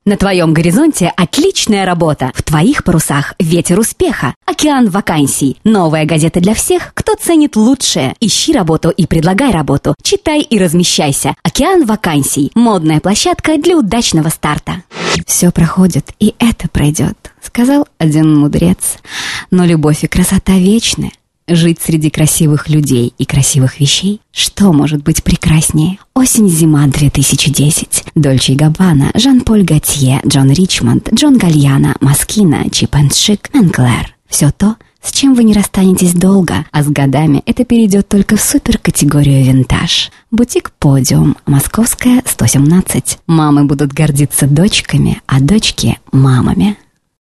На твоем горизонте отличная работа. В твоих парусах ветер успеха. Океан вакансий. Новая газета для всех, кто ценит лучшее. Ищи работу и предлагай работу. Читай и размещайся. Океан вакансий. Модная площадка для удачного старта. Все проходит, и это пройдет, сказал один мудрец. Но любовь и красота вечны. Жить среди красивых людей и красивых вещей, что может быть прекраснее? Осень-зима 2010. Дольче и Габбана, Жан-Поль Готье, Джон Ричмонд, Джон Гальяно, Москина, Чип энд Шик, Энклер. Все то, с чем вы не расстанетесь долго, а с годами это перейдет только в суперкатегорию винтаж. Бутик Подиум, Московская, 117. Мамы будут гордиться дочками, а дочки – мамами.